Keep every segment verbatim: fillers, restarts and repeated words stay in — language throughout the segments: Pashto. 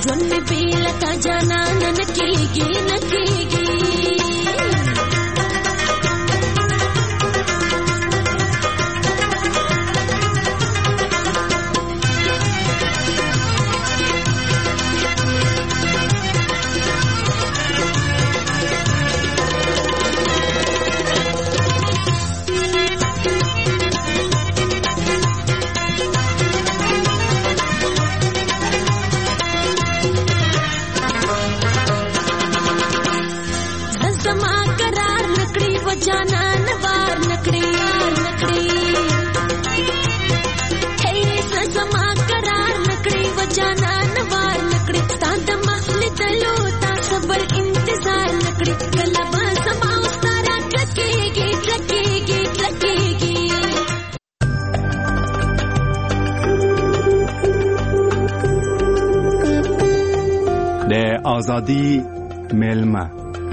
ژوند مې بې له تا جانانه نه کېږي نه کېږي. جانان وار نکړي نکړي هي زما قرار نکړي و جانان وار نکړي تا د محل دلو تا صبر انتظار نکړي کله به زما ستاره کېږي کېږي کېږي. د ازادي ملما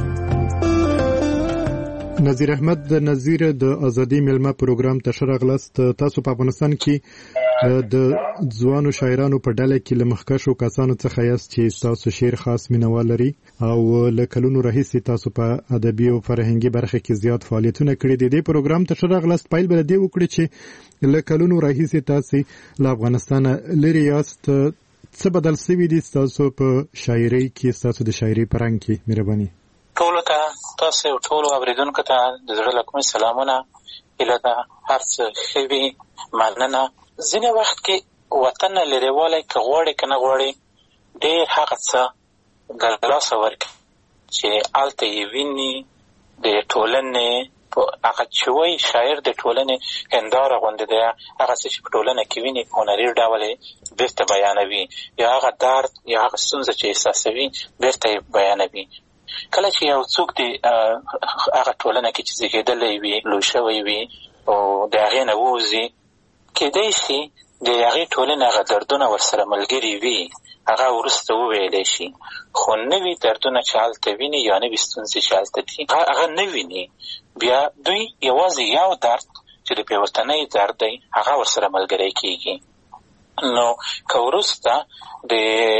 نظیر احمد د نظیر د ازادي ملما پروګرام ته شرغلست. تاسو په افغانستان کې د ځوانو شاعرانو په ډله کې لمخکشو کسانو څخه یاست چې تاسو شعر خاص مینوال لري او له کلونو راهیسې تاسو په ادبي او فرهنګي برخه کې زیات فعالیتونه کړي دي. د پروګرام ته شرغلست پایل بل دی وکړي چې له کلونو راهیسې تاسو له افغانستان لري یاست. څه بدل شوی دي تاسو په شاعرۍ کې، تاسو د شاعرۍ پرنګ کې؟ مهرباني. ټولو ته، تاسو ټولو اوریدونکو ته د زړه له کومې سلامونه، هیله ده هر څه ښه وي، مننه. ځینې وخت کې وطن نه لرېوالی که غواړې که نه غواړې ډېر هغه څه له لاسه ورکړي چې هلته یې ویني د ټولنې هغه چې وایي شاعر د ټولنې هنداره غوندې دی، هغه څه چې په ټولنه کې ویني په هنري ډول یې بېرته بیانوي، یا هغه درد یا هغه ستونزه چې احساسوي بېرته یې بیانوي. کله چې یو څوک د هغه ټولنه کې چې زېږېدلی وي، لوی شوی وي او د هغې نه ووځي، کېدی شي د هغې ټولنې هغه دردونه ورسره ملګري وي، هغه وروسته وویلی شي، خو نوي دردونه چې هلته ویني یا نوي ستونزې چې هلته دي هغه نه ویني. بیا دوی یوازې یو درد چې د بېوطنۍ درد دی هغه ورسره ملګری کېږي. نو که وروسته د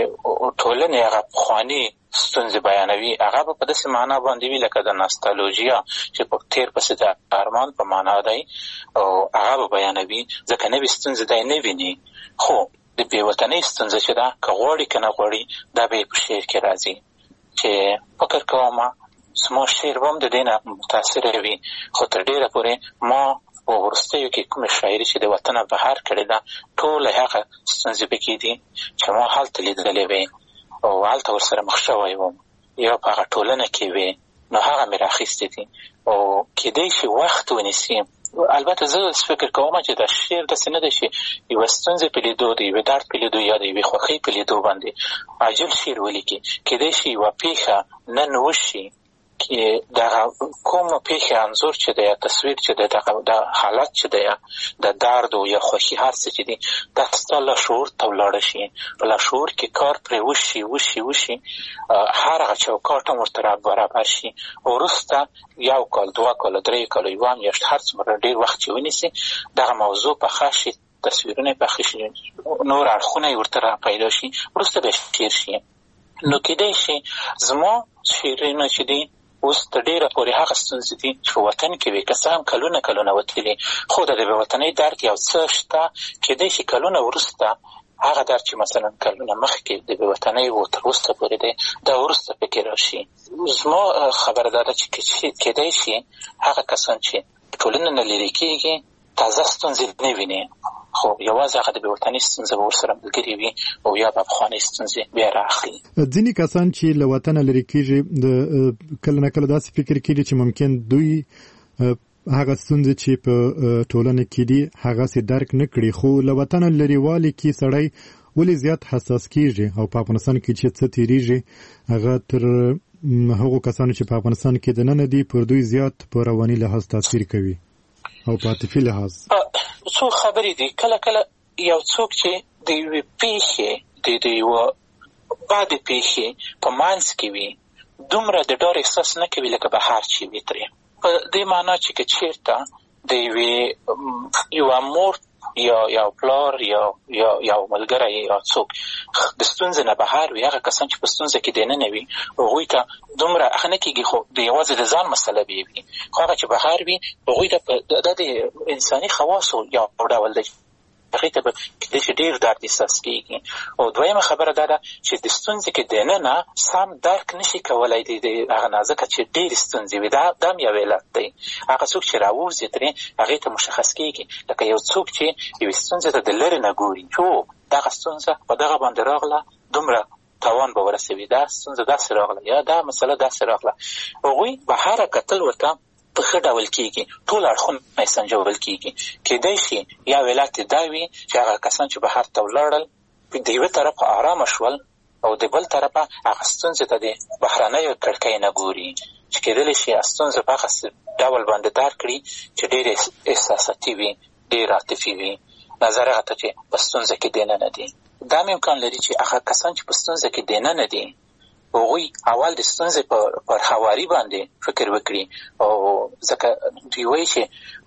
ټولنې هغه پخواني ستونزې بیانوي، هغه به په داسې معنا باندې وي لکه د ناستالوژیا چې په تېر پسې د ارمان په معنا دی، او هغه به بیانوي ځکه نوې ستونزې دی نه ویني. خو د بېوطنۍ ستونزه چې ده که غواړي که نه غواړي دا به یې په شعر کې راځي، چې فکر کوم زما شعر به هم د دې نه متاثره وي. خو تر ډېره پورې ما په وروستیو کې کومې شاعري چې د وطنه بهر کړې ده ټوله هغه ستونزې پکې دي چې ما هلته لیدلې وې او هلته ورسره مخ شوی وم یا په هغه ټولنه کې وې، نو هغه مې راخیستې دي او کېدی شي وخت ونیسي. البته زه فکر کوم چې دا شعر داسې نه دی چې یوه ستونزې په لیدو د یوې درد په لیدو یا د یوې خوښۍ په لیدو باندې عاجل شعر ولیکي. کېدی شي یوه پېښه نن وشي کې دغه کومه پېښې انځور چې دی یا تصویر چې دی دغه د حالت چې دی د درد او یا خوښي هر څه چې دي دا ستا لاشعور ته ولاړه شي، په لاشعور کې کار پرې وشي وشي وشي هر هغه چوکاټ هم ورته برابر شي. وروسته یو کال، دوه کاله، درې کاله، یوه میاشت، هر څومره ډېر وخت چې ونیسي دغه موضوع پخه شي، تصویرونه یې پخه شي، نور اړخونه یې ورته را پیدا شي، وروسته به شعر شي. نو کېدی شي زما شعرونه چې دي اوس تر ډېره پورې هغه ستونزې دي چې په وطن کې وي، که څه هم کلونه کلونه وتلي، خو د بېوطنۍ درد یو څه شته. کېدی شي کلونه وروسته هغه درد چې مثلا کلونه مخکې د بېوطنۍ و تر وروسته پورې دی دا وروسته پکې راشي. زما خبره دا ده چې کېدی شي هغه کسان چې ټولنه نه لرې کېږي تازه ستونزې نه ویني، خو یوازې هغه د بېوطنۍ ستونزه به ورسره ملګري وي او یا به پخوانۍ ستونزې بیا راخلي. ځینې کسان چې له وطنه لرې کېږي د کله نه کله داسې فکر کېږي چې ممکن دوی هغه ستونزې چې په ټولنه کې دي هغسې درک نه کړي، خو له وطنه لرېوالي کې سړی ولې زیات حساس کېږي او په افغانستان کې چې څه تېرېږي هغه تر هغو کسانو چې په افغانستان کې دننه دي پر دوی زیات په رواني لحاظ تاثیر کوي او په عاطفي لحاظ؟ څو خبرې دي. کله کله یو څوک چې د یوې پېښې د یوه بدې پېښې په منځ کې وي دومره د ډار احساس نه کوي لکه بهر چې وي ترې، په دې معنا چې که چېرته د یوې یوه مور یا یا پلار یا یا یا ملګری یا څوک د ستونزې نه بهر وي، هغه کسان چې په ستونزه کې دننه وي هغوی ته دومره اخ نه کېږي، خو د یوازې د ځان مسله به وي، خو هغه چې بهر وي هغوی ته دا د انساني خواصو یو ډول دی، هغې ته به کېدای شي ډېر درد احساس کېږي. او دویمه خبره دا ده چې د ستونزې کې دننه سم درک نشي کولی د هغه نه، ځکه چې ډېرې ستونزې وي، دا هم یو علت دی. هغه څوک چې راووځي ترې هغې ته مشخص کېږي، لکه یو څوک چې یوې ستونزې ته د لرې نه ګوري چې او دغه ستونزه په دغه باندې راغله، دومره تاوان به ورسوي، دا ستونزه داسې راغله یا دا مسله داسې راغله. هغوی بهره کتل ورته په ښه ډول کېږي، ټول اړخونه یې سنجول کېږي. کېدای شي یا علت یې دا وي چې هغه کسان چې بهر ته ولاړل د یوه طرفه ارامه شول او د بل طرفه هغه ستونزې ته د بهرنیو کړکۍ نه ګوري، چې کېدلی شي ستونزه په هغه ډول باندې درک کړي چې ډېر احساساتي وي، ډېر عاطفي وي، نظر هغه ته چې په ستونزه کې دننه دي. دا هم امکان لري چې هغه کسان چې په ستونزه کې دننه دي هغوی اول د ستونزې پر هواري باندې فکر وکړي، او ځکه دوی وایي چې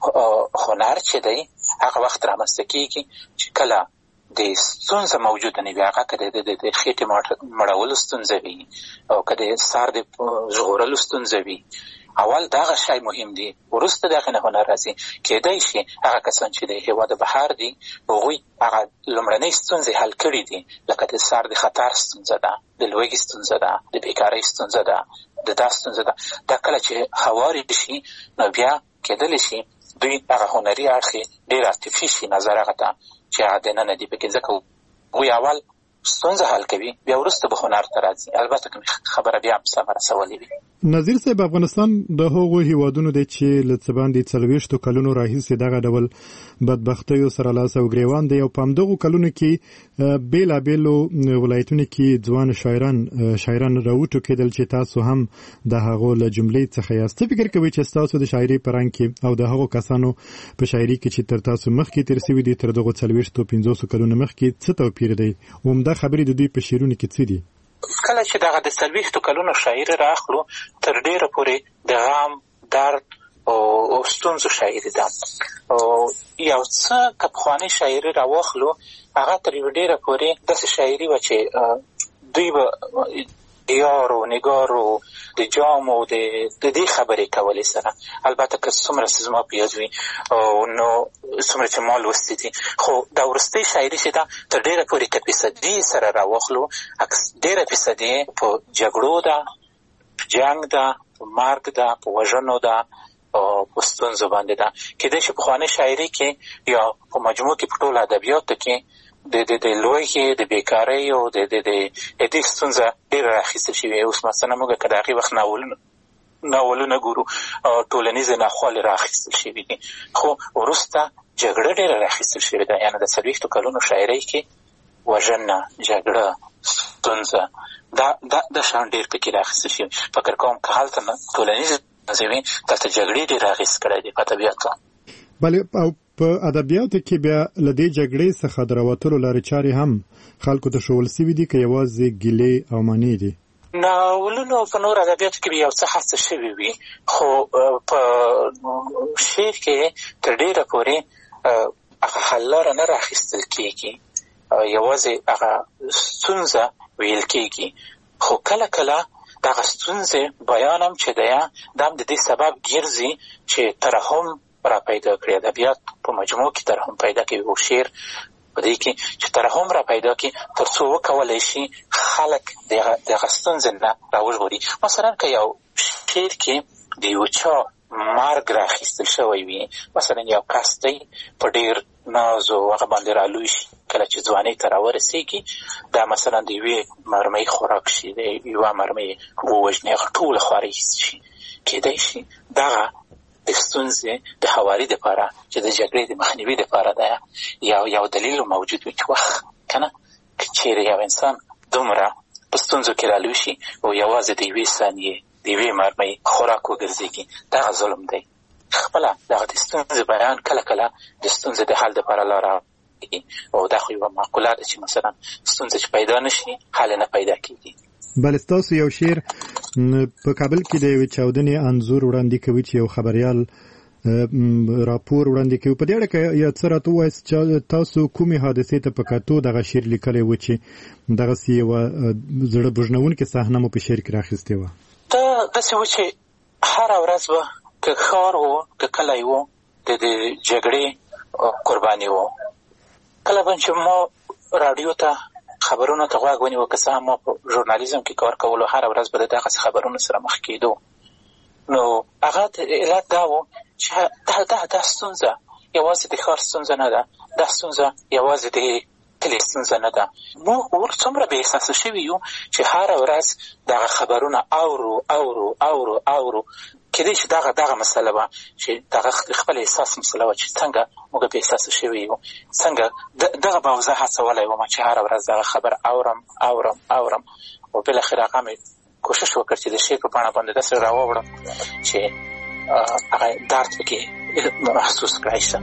هنر چې دی هغه وخت رامنځته کېږي چې کله د ستونزه موجوده نه وي، هغه که د خېټې مړولو ستونزه وي او که د سر د ژغورلو ستونزه وي، اول دغه شی مهم دی، وروسته دغه نه هنر راځي. کېدای شي هغه کسان چې د هېواد بهر دي هغوی هغه لومړنۍ ستونزې حل کړي دي، لکه د سر د خطر ستونزه ده، د لوږې ستونزه ده، د بیکارۍ ستونزه ده، د دا ستونزه ده. دا کله چې هوارې شي نو بیا کېدلی شي دوی هغه هنري اړخ ډېر عاطفي شي، نظر هغه ته چې هغه دننه دي پکې، ځکه هغوی اول ستونزه حل کوي بیا وروسته به هنر ته راځي. البته که خبره بیا هم سمه رسولې وي. نظیر صاحب، افغانستان د هغو هیوادونو دی چې له څه باندې څلوېښتو کلونو راهیسې دغه ډول بدبختیو سره لاس او ګریوان دی، او په همدغو کلونو کې بېلابېلو ولایتونو کې ځوان شاعران شاعران راوټوکېدل چې تاسو هم د هغو له جملې څخه یاست. څه فکر کوئ چې ستاسو د شاعري په رنګ کې او د هغو کسانو په شاعري کې چې تر تاسو مخکې تېر سوي دي، تر دغو څلوېښتو پنځوسو کلونو مخکې څه توپیر دی؟ عمده خبرې د دوی په شعرونو کې څه دي؟ کله چې دغه د څلوېښتو کلونو شاعري راخلو تر ډېره پورې د غم، درد او ستونزو شاعري ده. او یو څه که پخوانۍ شاعري راواخلو هغه تر یوه ډېره پورې داسې شاعري وه چې دوی به دیارو نګارو د جامو د دې خبرې کولې سره. البته که څومره چې زما په یاد وي نو څومره چې ما لوستي دي، خو دا وروستۍ شاعري چې ده تر ډېره پورې که فیصدي سره راواخلو ډېره فیصدي په جګړو ده، په جنګ ده، په مرګ ده، په وژنو ده او په ستونزو باندې ده. کېدای شي پخوانۍ شاعري کې یا په مجموع کې په ټولو ادبیاتو کې د د د لوږې، د بیکارۍ او د د د دې ستونزه ډېره راخیستل شوې. اوس مثلا موږ که د هغې وخت ناولونه ناولونه ګورو ټولنیزې ناخوالې راخیستل شوي دي، خو وروسته جګړه ډېره راخیستل شوې ده. یعنې د څلوېښتو کلونو شاعرۍ کې وژنه، جګړه، ستونزه دا دا د شان ډېر پکې راخیستل شوي. فکر کوم که هلته ټولنیزې ستونزې وي دلته جګړې ډېر اغېز کړی دی په ادبیاتو. بله، او په ادبیاتو کې بیا له دې جګړې څخه د راوتلو لارې چارې هم خلکو ته ښوول سوي دي که یوازې ګیلې او مانې دي؟ ناولونو په نور ادبیاتو کې یو څه هڅه شوې وي، خو په شعر کې تر ډېره پورې هغه حل لاره نه راخیستل کېږي، یوازې هغه ستونزه ویل کېږي. خو کله کله دغه ستونزې بیان هم چې دی دا هم د دې سبب ګرځي چې ترحم را پیدا کړي. ادبیات په مجموع کې ترحم پیدا کوي او شعر په دې کې چې ترحم را پیدا کړي تر څو وکولی شي خلک دغه ستونزې نه راوژغوري. مثلا که یو شعر کې د یو چا مرګ راخیستل شوی وي، مثلا یو کس دی په ډېر ناز او هغه باندې رالوی شي، کله چې ځوانۍ ته راورسېږي دا مثلا د یوې مرمۍ خوراک شي، د یوه مرمۍ ووژني، هغه ټوله خوارۍ شي. کېدای شي دغه د ستونزې د هواري دپاره چې د جګړې د مخنیوي دپاره ده یو یو دلیل موجود وي چې وخت که نه که چېرې یو انسان دومره په ستونزو کې رالوی شي او یوازې د یوې ثانیې د یوې مرمۍ خوراک وګرځېږي، دغه ظلم دی. خپله دغه د ستونزې بیان کله کله د ستونزې د حل دپاره لاره او دا خو یوه معقوله ده چې مثلا ستونزه چې پیدا نشي حل نه پیدا کېږي. بله، ستاسو یو شعر په کابل کې د یوې چاودنې انځور وړاندې کوي چې یو خبریال راپور وړاندې کوي. په دې اړه کې یا څه راته ووایاست چې تاسو کومې حادثې ته په کتو دغه شعر لیکلی و چې دغسې یوه زړه بوژنونکې صحنه مو په شعر کې راخیستې وه؟ دا داسې و چې هره ورځ به که ښار و که کلی و د د جګړې قرباني و. کله به چې ما راډیو ته خبرونو ته غوږ ونیو، که څه هم ما په ژورنالیزم کې کار کولو، هره ورځ به د دغسې خبرونو سره مخ کېدو. نو هغه علت دا و چې دا دا دا ستونزه یوازې د ښار ستونزه نه ده، دا ستونزه یوازې د کلي ستونزه نه ده. موږ اوس څومره بې احساسه شوي یو چې هره ورځ دغه خبرونه اورو اورو اورو اورو. کېدای شي دغه دغه مسله وه چې دغه خپل احساس مسله وه چې څنګه موږ بې احساسه شوي یو، څنګه دغه به زه هڅولی وم چې هره ورځ دغه خبر اورم اورم اورم او بالاخره هغه مې کوشش وکړ چې د شعر په بڼه باندې داسې راووړم چې هغه درد پکې محسوس کړی شم.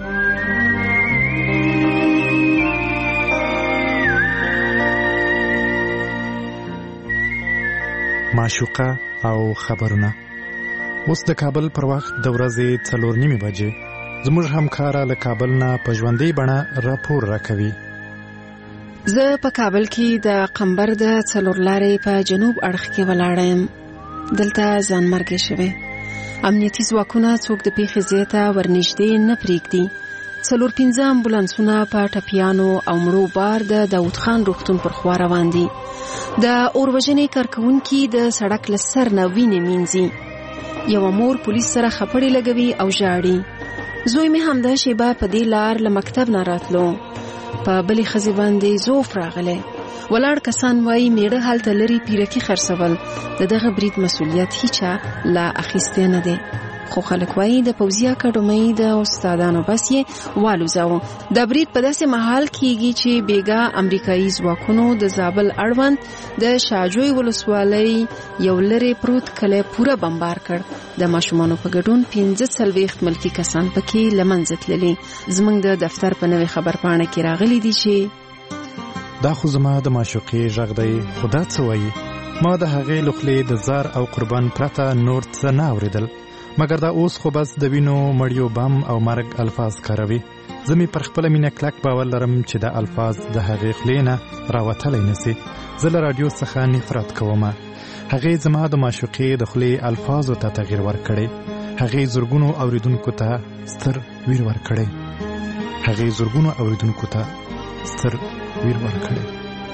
معشوقه او خبرونه. اوس د کابل پر وخت د ورځې څلور نیمې بجې زموږ همکاره له کابل نه په ژوندۍ بڼه راپور راکوي. زه په کابل کې د قمبر د څلور لارې په جنوب اړخ کې ولاړه یم. دلته ځانمرګي شوی. امنیتي ځواکونه څوک د پیښې ځای ته ورنږدې نه پرېږدي. څلور پنځه امبولانسونه په ټپیانو او مړو بار د داود خان روغتون پر خوا روان دي. د اوروژنې کارکوونکي د سړک له سر نه وینې مینځي. یوه مور پولیس سره خپړې لګوي او ژاړي. زوی مې همدا شیبه په دې لار له مکتب نه راتلو. په بلې ښځې باندې زوف راغلی. ولاړ کسان وایي میړه هلته لري پیرکي خرڅول. د دغه برید مسؤلیت هیچا لا اخیستی نه دی. خو خلک وایي د پوځي اکاډمۍ د استادانو بس یې والوځاوه. د برید په داسې مهال کېږي چې بیګا امریکایي ځواکونو د زابل اړوند د شاجوی ولسوالۍ یو لرې پروت کلی پوره بمبار کړ. د ماشومانو په ګډون پنځه څلوېښت ملکي کسان پکې له منځه تللي. زموږ د دفتر په نوې خبرپاڼه کې راغلي دي چې دا خو زما د معشوقې غږ دی، خو دا څه وایي؟ ما د هغې له خولې د زار او قربان پرته نور څه نه اورېدل، مګر دا اوس خو بس د وینو مړیو بم او مرګ الفاظ کاروي. زه مې پر خپله مینه کلک باور لرم چې دا الفاظ د هغې خولې نه راوتلی نسي. زه له راډیو څخه نفرت کومه. هغې زما د معشوقې د خولې الفاظو ته تغییر ورکړی. هغې زرګونو اوریدونکو ته ستر ویر ورکړی. هغې زرګونو اوریدونکو ته ستر ویر ورکړی.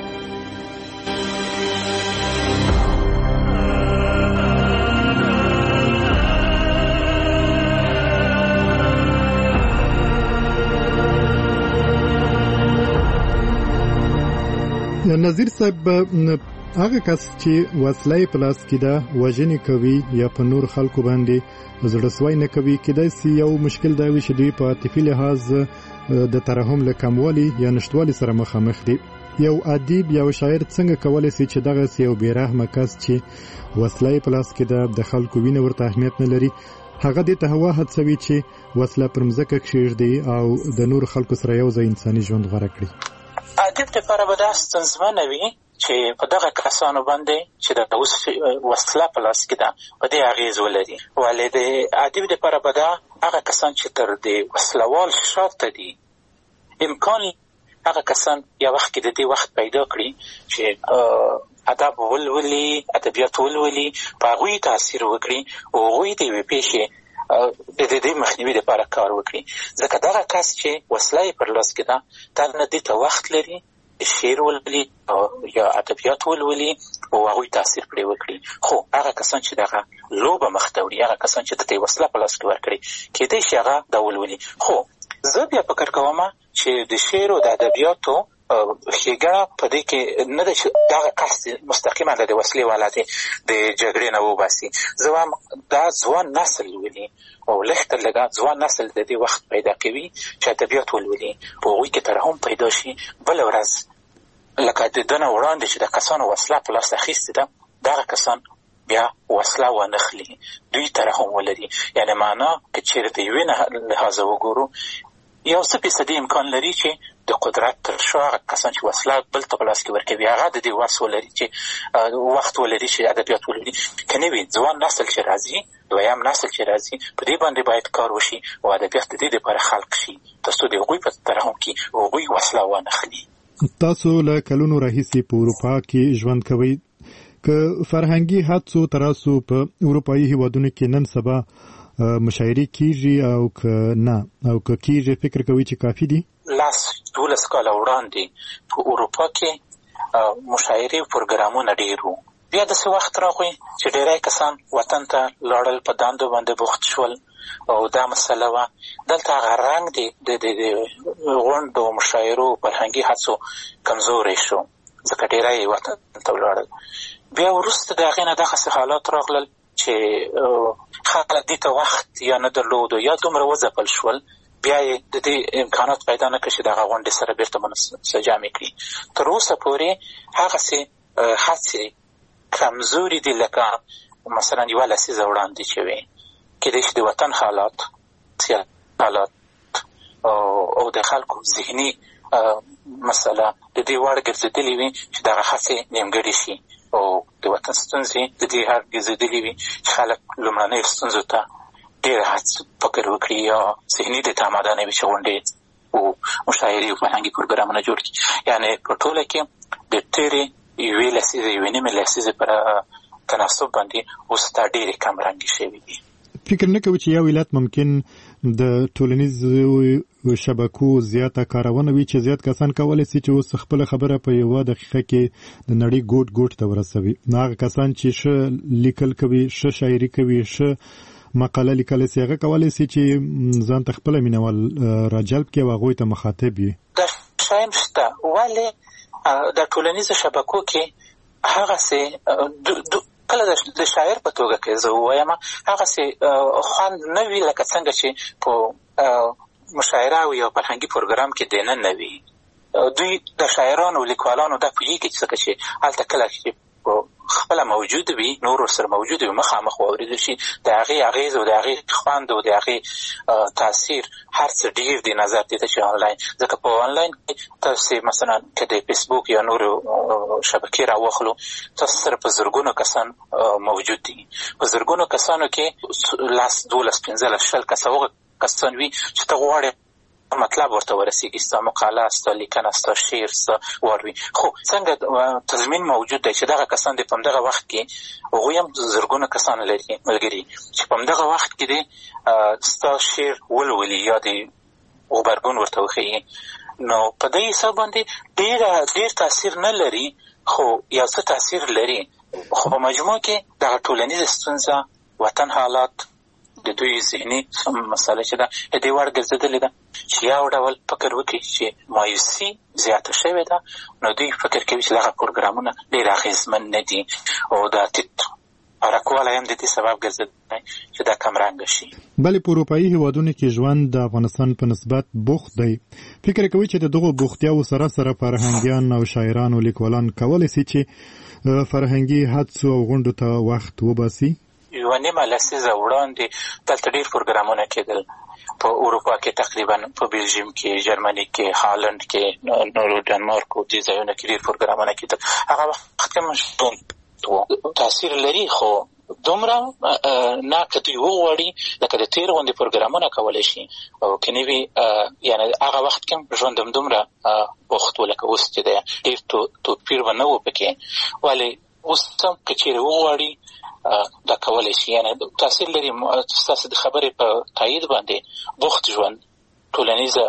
نظیر صاحب، هغه کس چې وسله په لاس کې ده وژنې کوي یا په نور خلکو باندې زړه سوی نه کوي، کېدای شي یو مشکل دا وي چې دوی په عاطفي لحاظ د ترحم له کموالي یا نشتوالي سره مخامخ دي. یو ادیب یا شاعر څنګه کولی شي چې دغه یو بې رحمه کس چې وسله په لاس کې ده د خلکو وینه ورته اهمیت نه لري، هغه دې ته هوا هڅوي چې وسله پر مځکه کښېږدي او د نور خلکو سره یو ځای انساني ژوند غوره کړي؟ ادیب دپاره به دا ستونزمنه وي چې په دغه کسانو باندې چې د اوس وسله په لاس کې ده په دې اغېز ولري. ولې د ادیب دپاره به دا هغه کسان چې تر د وسلوال شاته دي امکان هغه کسان یو وخت کې د دې وخت پیدا کړي چې ادب ولولي، ادبیات ولولي، په هغوی تاثیر وکړي او هغوی د یوې پیښې د دې مخنیوي لپاره کار وکړي. ځکه دغه کس چې وسله یې پر لاس کې ده دا نه دې ته وخت لري شعر ولولي یا ادبیات ولولي او هغوی تاثیر پرې وکړي. خو هغه کسان چې دغه لوبه مخ ته وړي، هغه کسان چې د دې وسله په لاس کې ورکړي، کېدای شي هغه دا ولولي. خو زه بیا فکر کوم چې د شعر او د ادبیاتو ښېګڼه په دې کې نه ده چې دغه قصد مستقیما د وسلې والا دی د جګړې نه وباسي. زه وایم دا ځوان نسل ولولي او لږ تر لږه ځوان نسل د دې وخت پیدا کوي چې ادبیات ولولي، په هغوی کې ترحم پیدا شي. بله ورځ لکه د ده نه وړاندې چې د کسانو وسله په لاس اخیستې ده، دغه کسان بیا وسله وانخلي، دوی ترحم ولري. یعنې معنا که چېرې د یوې لحاظه وګورو یو څه فیصدي امکان لري چې د قدرت تر شا هغه کسان چې وسله بل ته په لاس کې ورکوي هغه د دې وس ولري چې وخت ولري چې ادبیات ولري. که نه وي ځوان نسل چې راځي دویم نسل چې راځي په دې باندې باید کار وشي او ادبیات د دې لپاره خلق شي تر څو د هغوی په ترحم کې هغوی وسله وانخلي. تاسو له کلونو راهیسې په اروپا کې ژوند کوئ، که فرهنګي حادثو تراسو په اروپایي هیوادونو کې نن سبا مشاعرې کیږي او که نه او که کیږي فکر کوي چې کافي دي؟ لاس دولس کاله وړاندې په اروپا کې مشاعرې او پروګرامونه ډېر وو. بیا داسې وخت راغی چې ډېری کسان وطن ته لاړل، په دندو باندې بوخت شول او دا مسله وه. دلته هغه رنګ دی د غونډو مشاعرو فرهنګي حادثو کمزوری شو ځکه ډېری وطن ته ولاړل. بیا وروسته د هغې نه دغسې حالات راغلل چې خلک دې ته وخت یا نه درلودو یا دومره وځپل شول، بیا یې د دې امکانات پیدا نه کړه چې دغه غونډې سره بېرته منسجمې کړي. تر اوسه پورې هغسې هڅې کمزوري دي لکه مثلا یوه لسیزه وړاندې چې وې. کېدای شي د وطن حالات، سیاسي حالات او د خلکو ذهني مسله د دې وړ ګرځېدلې وي چې دغه هڅې نیمګړې شي او د وطن ستونزې د دې حد ګرځېدلې وي چې خلک لومړنیو ستونزو ته ډېر فکر وکړي یا ذهني دې ته اماده نه وي چې غونډې او مشاعرې او فرهنګي پروګرامونه جوړ کړي. یعنې په ټوله کې د تېرې یوې لسیزې یوې نیمې لسیزې پر تناسب باندې اوس دا ډېرې کمرنګې شوي دي. فکر نه کوي چې یو ولایت ممکن د ټولنیزو شبکو زیاته کارونه وي چې زیات کسان کولی شي چې اوس خپل خبره په یوه دقیقه کې د نړۍ ګوټ ګوټ ته ورسوي. هغه کسان چې ښه لیکل کوي، ښه شاعري کوي، ښه مقاله لیکلی شي، هغه کولی شي چې ځان ته خپله مینوال راجلب کړي او هغوی ته مخاطب وي. دا شایم شته، ولې د ټولنیزو شبکو کې هغسې کله د شاعر په توګه کې زه ووایم هغسې خوند نه وي لکه څنګه چې په مشاعره او یو فرهنګي پروګرام کې دننه وي. دوی د شاعرانو او لیکوالانو دا پوهېږي چې څنګه چې هلته کله چې خپله موجود وي نور ورسره موجود وي مخامخ واورېدل شي د هغې اغېز او د هغې خوند او د هغې تاثیر هر څه ډېر دی نظر دې ته چې آنلاین. ځکه په آنلاین کې تاسې مثلا که د فیسبوک یا نورو شبکې راواخلو تاسو سره په زرګونو کسان موجود دي. په زرګونو کسانو کې لس دولس پنځلس شل کسه هغه کسان وي چې ته غواړې مطلب ورته ورسیږي، ستا مقاله، ستا لیکنه، ستا شعر، ستا واروي. خو څنګه تضمین موجود دی چې دغه کسان دی په همدغه وخت کې هغوی هم زرګونه کسان لري ملګري چې په همدغه وخت کې دی ستا شعر ولولي یا د غبرګون ورته وښیي. نو په دې حساب باندې ډېر ډېر تاثیر نه لري خو یو څه تاثیر لري. خو په مجموع کې دغه ټولنیزه ستونزه، وطن حالات، د دوی ذهني مسله چې ده د دې وړ ګرځېدلې ده چې یو ډول فکر وکړي چې مایوسي زیاته شوې ده. نو دوی فکر کوي چې دغه پروګرامونه ډېر اغېزمن نه دي او دا ټیټ حرکوالی هم د دې سبب ګرځېدلی چې دا کمرنګه شي. بلې په اروپایي هېوادونو کې ژوند د افغانستان په نسبت بوخت دی. فکر کوي چې د دغو بوختیاوو سره سره فرهنګیان او شاعران او لیکوالان کولی شي چې فرهنګي حادثو او غونډو ته وخت وباسي. یوه نیمه لسیزه وړاندې دلته ډېر پروګرامونه کېدل په اروپا کې، تقریبا په بلژیم کې، جرمني کې، هالند کې، نورو ډنمارک او دې ځایونو کې ډېر پروګرامونه کېدل. هغه وخت کې مشتون تاثیر لري خو دومره نه که دوی وغواړي لکه د تېر غوندې پروګرامونه کولی شي او که نه وي یعنې هغه وخت کې ژوند همدومره بوخت و لکه اوس چې دی. ډېر توپیر به نه و پکې، ولې اوس هم که چېرې وغواړي دا کولی شي. یعنې تاثیر لري. ستاسو د خبرې په تایید باندې بوخت ژوند، ټولنیزه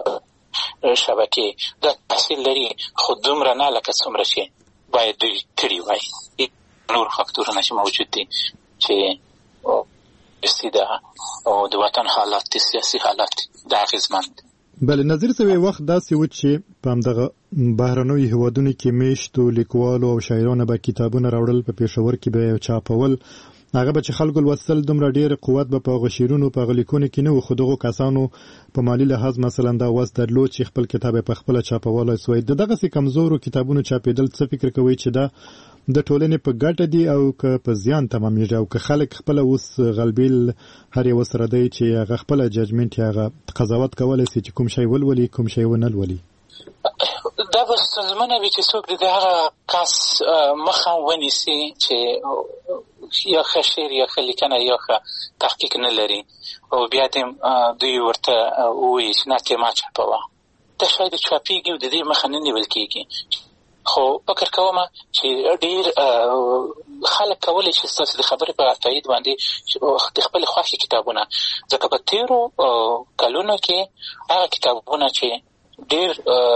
شبکې دا تاثیر لري خو دومره نه لکه څومره چې باید دوی کړي وای. نور فاکتورونه چې موجود دي چې سي ده او د وطن حالات، د سیاسي حالات دا اغېزمن دي. بله نظیر صاحب وخت داسې و چې په همدغه بهرنیو هېوادونو کې میشتو لیکوالو او شاعرانو به کتابونه راوړل، په پېښور کې به یې چاپول. هغه به چې خلکو لوستل دومره ډېر قوت به په هغه شعرونو په هغه لیکونو کې نه و، خو دغو کسانو په مالي لحاظ مثلا دا وس درلود چې خپل کتاب یې په خپله چاپولی سوی. د دغسې کمزورو کتابونو چاپېدل څه فکر کوئ چې دا د ټولنې په ګټه دي او که په زیان تمامېږي او که خلک خپله اوس غلبیل هر یو سره دی چې هغه خپله ججمنټ یا هغه قضاوت کولی شي چې کوم شی ولولي کوم شی ونه لولي؟ دا به ستونزمنه وي چې څوک د هغه کس مخه ونیسي چې یا ښه شعر یا ښه لیکنه یا ښه تحقیق نه لري او بیا دې دوی ورته ووایي چې نه ته ما چاپوه. دا شاید چاپېږي او د دې مخه نه نیول کېږي. خو فکر کوم چې ډېر خلک کولی شي ستاسو د خبرې په تایید باندې د خپلې خوښې کتابونه، ځکه په تېرو کلونو کې هغه کتابونه چې ډېر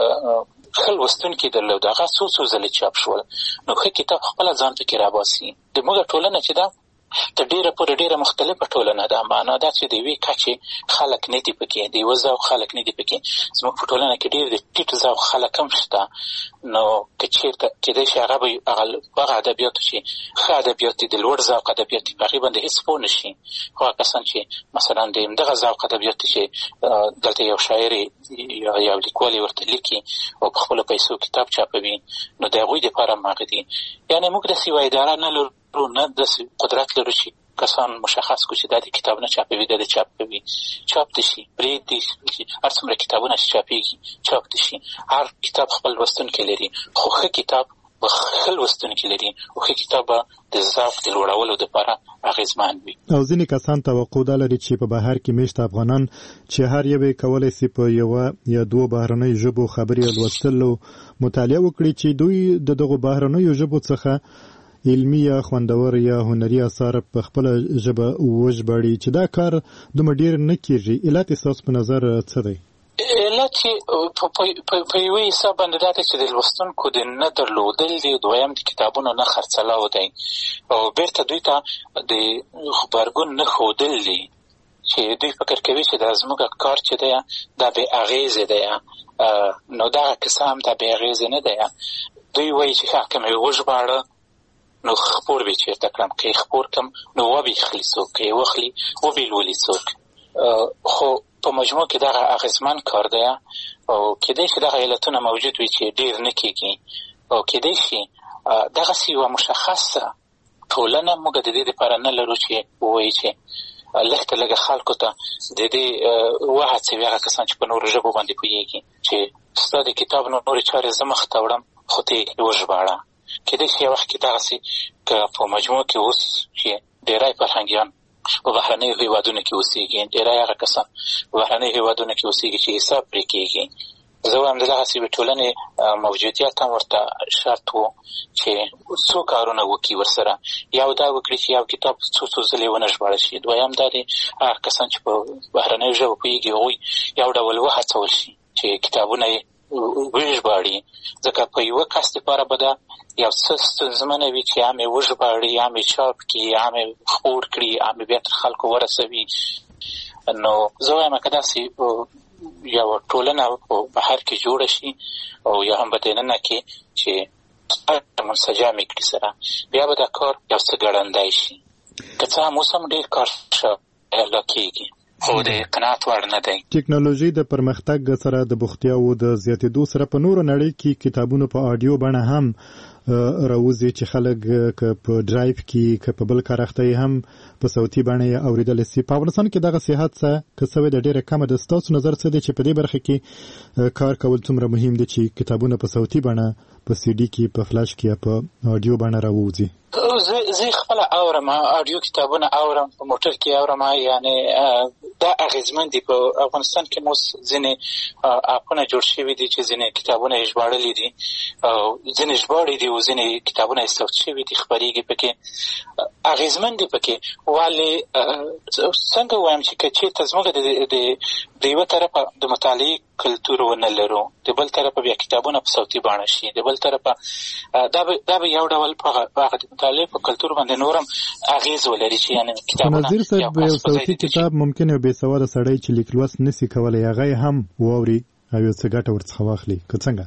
ښه لوستونکي درلود هغه څو څو ځلې چاپ شول، نو ښه کتاب خپله ځان پکې راباسي. زموږ ټولنه چې ده تر ډېره پورې ډېره مختلفه ټولنه ده. معنا دا چې د یوې کچې خلک نه دي پکې، د یوه ذوق خلک نه دي پکې. زموږ په ټولنه کې ډېر د ټیټ ذوق خلک هم شته. نو که چېرته کېدای شي هغه به هغه ادبیاتو چې ښه ادبیات دي، د لوړ ذوق ادبیات دي، په هغې باندې هېڅ پوه نه شي. خو هغه کسان چې مثلا د همدغه ذوق ادبیات دي چې دلته یو شاعر یا یو لیکوال ورته لیکي او په خپلو پیسو کتاب چاپوي، نو د هغوی دپاره هم هغه دي. یعنې موږ داسې یوه اداره نه لرو، نه داسې قدرت لرو چې کسان مشخص کړو چې دا د کتاب نه چاپوي، دا د چاپوي. چاپ دي شي، پرېږدي چې هر څومره کتابونه چې چاپېږي چاپ دي شي. هر کتاب خپل لوستونکی لري، خو ښه کتاب به ښه لوستونکي لري او ښه کتاب به د ذوق د لوړولو دپاره اغېزمن وي. او ځینې کسان توقع دا لري چې په بهر کې میشته افغانان چې هر یو یې کولی شي په یوه یا دوو بهرنیو ژبو خبرې او لوستل او مطالعه وکړي چې دوی د دغو بهرنیو ژبو څخه علمي یا خوندور یا هنري اثار په خپله ژبه وژباړي، چې دا کار دومره ډېر نه کېږي. علت یې ستاسو په نظر څه دی؟ علت یې په یوه حساب باندې دا دی چې د لوستونکو د نه درلودل دی، دویم د کتابونو نه خرڅلاو دی او بیرته دوی ته د غبرګون نه ښودل دی چې دوی فکر کوي چې دا زموږ کار چې دی دا بې اغېزې دی. نو دغه کیسه هم دا بې اغېزې نه دی. دوی وایي چې ښه که مې وژباړه نو خپور به چېرته کړم، که یې خپور کړم نو وبې خلي څوک، که یې وخلي وبې لولي څوک. خو په مجموع کې دغه اغېزمن کار دی او کېدای شي دغه علتونه موجود وي چې ډېر نه کېږي او کېدای شي دغسې یوه مشخصه ټولنه موږ د دې دپاره نه لرو چې ووایي چې لږ ته لږه خلکو ته د دې وهڅوي هغه کسان چې په نورو ژبو باندې پوهېږي چې ستا د کتاب نورې چارې زه مخته وړم خو ته یې وژباړه. کېدای شي یو وخت کې دغسې که په مجموع کې اوس چې ډېری فرهنګیان په بهرنیو هېوادونو کې اوسېږي، ډېری هغه کسان په بهرنیو هېوادونو کې اوسېږي چې حساب پرې کېږي. زه وایم د دغسې ټولنې موجودیت هم ورته شرط و چې څو کارونه وکړي ورسره. یو دا وکړي چې یو کتاب څو څو ځلې ونه ژباړل شي. دویم دا دی هغه کسان چې په بهرنیو ژبو پوهېږي هغوی یو ډول وهڅول شي چې کتابونه یې وژباړي، ځکه په یوه کس دپاره به دا یو څه ستونزمنه وي چې هم یې وژباړي، هم یې چاپ کړي، هم یې خپور کړي، هم یې بیا تر خلکو ورسوي. نو زه وایم که داسې یوه ټولنه په بهر کې جوړه شي او یا هم په دننه کې چې منسجمې کړي سره، بیا به دا کار یو څه ګړندی شي. که څه هم اوس هم ډېر کار لا کېږي خو د قناعت وړ نه دی. ټکنالوژي د پرمختګ سره د بوختیاو د زیاتېدو سره په نورو نړۍ کې کتابونو په آډیو بڼه هم راوځي چې خلک که په ډرایو کې که په بل کار اخته هم په صوتي بڼه یې اورېدلی سي. په افغانستان کې دغه صحت څه که څه وی د ډېره کمه ده. ستاسو نظر څه دی چې په دې برخه کې کار کول څومره مهم دی چې کتابونه په صوتي بڼه په سی ډي کې په فلاش کې یا په آډیو بڼه راوځي؟ زه خپله اورم، آډیو کتابونه اورم، په موټر کې اورم. یعنې دا اغېزمن دي. په افغانستان کې مو ځینې اپونه جوړ شوي دي چې ځینې کتابونه یې ژباړلي دي او ځینې ژباړي دي او ځینې کتابونه یې صوت شوي دي، خپرېږي پکې. اغېزمن دي پکې. ولې څنګه ووایم چې که چېرته زموږ د یوه طرفه د مطالعې کلتور ونه لرو، د بل طرفه بیا کتابونه په صوتي بڼه شي، د بل طرفه دا به یو ډول په هغه د مطالعې په کلتور باندې نورم اغېز ولري چې یعنې کتابونه نظیر صاحب یو صوتي کتاب ممکن یو بې سواده سړی چې لیک لوست نسي کولی هغه یې هم واوري او یو څه ګټه ورڅخه واخلي، که څنګه؟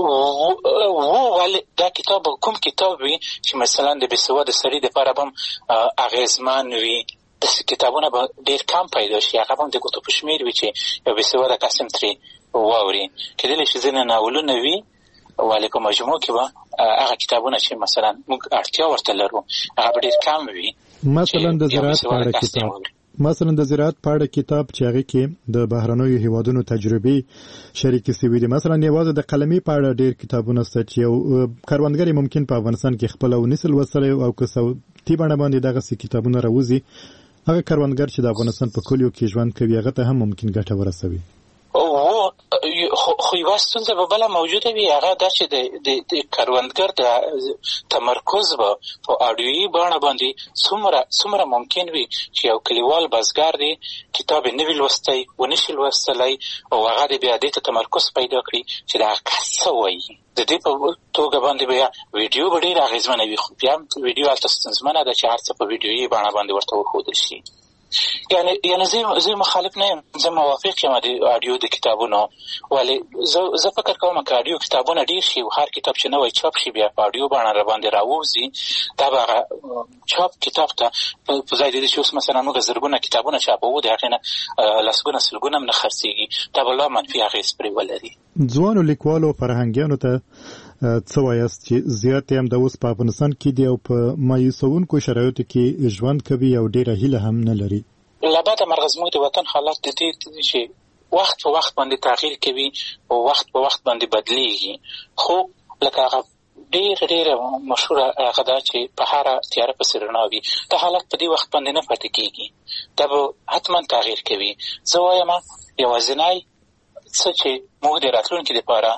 ولې دا کتاب کوم کتاب وي چې مثلا د بې سواده سړي دپاره به هم اغېزمن وي، داسې کتابونه به ډېر کم پیدا شي، هغه به هم د ګوتو په شمېر وي چې یو بې سواده کس هم ترې واوري. کېدلی شي ځینې ناولونه وي ولې په مجموع کې به هغه کتابونه چې مثلا موږ اړتیا ورته لرو هغه به ډېر کم وي. مثلا د زراعت په اړه کتاب مثلا د زراعت په اړه کتاب چې هغه کې د بهرنیو هیوادونو تجربې شریکې شوې دي، مثلا یوازې د قلمي په اړه ډېر کتابونه شته چې یو کروندګر ممکن په افغانستان کې خپل او نسل وسره او که صوتي بڼه باندې دغه کتابونه راوځي، هغه کروندګر چې د افغانستان په کلیو کې ژوند کوي هغه ته هم ممکن ګټه ورسوي. او خو یوه ستونزه به بله موجوده وي، هغه دا چې د کروندګر د تمرکز به په اډیویي بڼه باندې څومره څومره ممکن وي چې یو کلیوال بزګر دی کتاب یې نه وي لوستی، ونه شي لوستلی، او هغه د بیا دې ته تمرکز پیدا کړي چې دا کس څه وایي. د دې په توګه باندې بیا ویډیو به ډېره اغېزمنه وي، خو بیا هم ویډیو هلته ستونزمنه ده چې هر څه په ویډیویي بڼه باندې ورته وښودل شي. یعنی یعنی زه زه مخالف نه یم، زه موافق یم د اډیو د کتابونو، ولې زه زه فکر کوم که اډیو کتابونه ډېر شي او هر کتاب چې نوی چاپ شي بیا په اډیو بڼه راباندې راووځي، دا به هغه چاپ کتاب ته په ځای د دې چې اوس مثلا موږ زرګونه کتابونه چاپوو د هغې نه لسګونه سلګونه هم نه خرڅېږي، دا به لا منفي اغېز پرې ولري. ځوانو لیکوالو فرهنګیانو ته څه وایاست چې زیات یې هم د اوس په افغانستان کې دي او په مایوسونکو شرایطو کې ژوند کوي او ډېره هیله هم نه لري؟ له بده مرغه زموږ د وطن حالات د دې چې وخت په وخت باندې تغییر کوي او وخت په وخت باندې بدلیږي، خو لکه هغه ډېره ډېره مشهوره هغه ده چې په هره تیاره پسې رڼا وي، دا حالت په دې وخت باندې نه پاتې کېږي، دا به حتما تغییر کوي. زه وایم یوازینی څه چې موږ د راتلونکي دپاره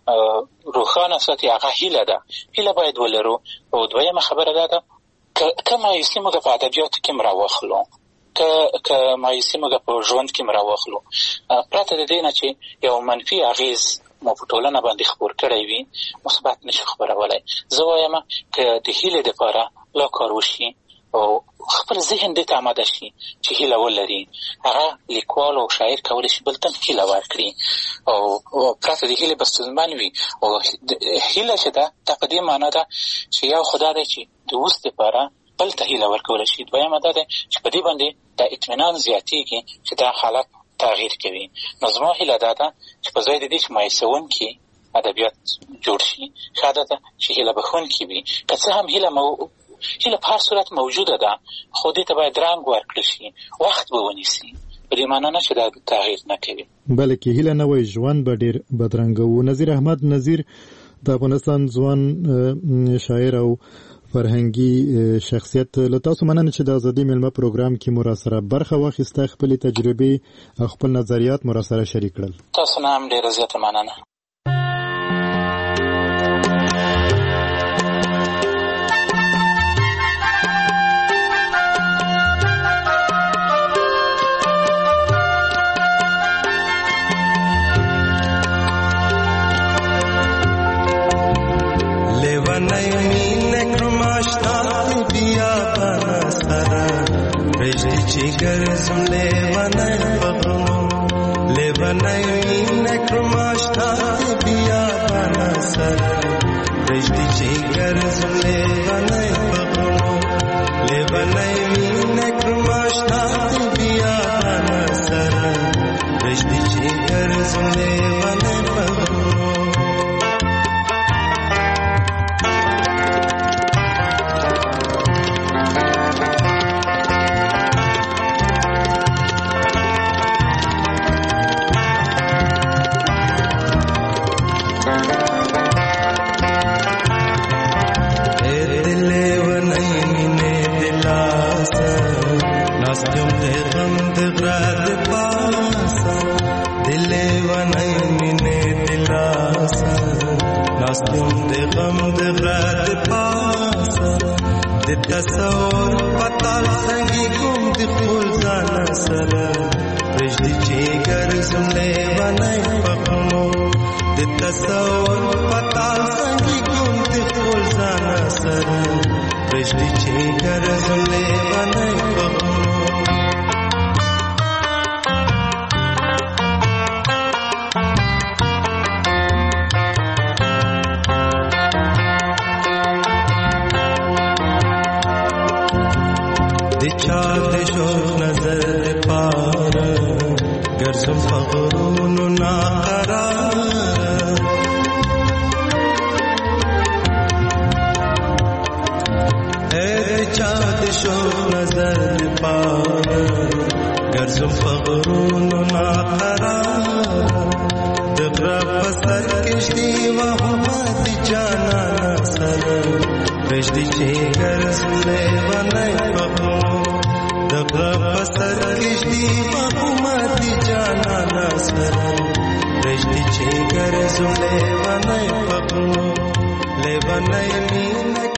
روښانه ساتي هغه هیله ده، هیله باید ولرو. او دویمه خبره دا ده که مایوسي موږ په ادبیاتو کې هم راواخلو، که که مایوسي موږ په ژوند کې هم راواخلو، پرته د دې نه چې یو منفي اغېز مو په ټولنه باندې خپور کړی وي مثبت نشو خپرولی. زه وایم که د هیلې دپاره لا کار وشي او خپل ذهن دې ته آماده شي چې هیله ولري، هغه لیکوال او شاعر کولی شي بل ته هیله ورکړي، او پرته د هیلې به ستونزمن وي. او هیله چې ده دا په دې معنا ده چې یو خدا دی چې د اوس دپاره بل ته هیله ورکولی شي، دویمه دا ده چې په دې باندې دا اطمینان زیاتېږي چې دا حالت تغییر کوي. نو زما هیله دا ده چې په ځای د دې چې مایوسوونکي ادبیات جوړ شي، ښه ده چې هیله بښونکي وي. که څه هم هیله مو هیله په هر صورت موجوده ده، خو دې ته باید رنګ ورکړل شي، وخت به ونیسي، په دې معنا نه چې دا تغییر نه کوي، بلکې هیله نه وای ژوند به ډېر بدرنګه و. نظیر احمد نظیر د افغانستان ځوان شاعر او فرهنګي شخصیت، له تاسو مننه چې د ازادي میلمه پروګرام کې مو راسره برخه واخیسته، خپلې تجربې او خپل نظریات مو راسره شریک کړل. تاسو نه هم ډېره زیاته مننه. Jigar zule vanay pagmo le vanay nekrumashta biya banasar rishti jigar zule vanay pagmo le vanay nekrumashta biya banasar rishti jigar zule vanay pagmo تصور پتال سنگی گم دی خول زانا سر رجدی چیگر زمنے بنای پخمو دی تصور پتال سنگی گم دی خول زانا سر رجدی چیگر زمنے بنای پخمو چاہت شوق نظر پار گرزم فغرون ناقرار اے چاہت شوق نظر پار ګرځم په غرونو ناقرار د غره په سر کښتۍ وهم د جانانه سره پرېږدي چې ګرځم لیونی په غرونو د غره په سر کښتۍ وهم د جانانه سره پرېږدي چې ګرځم لیونی په غرونو لیونی مینه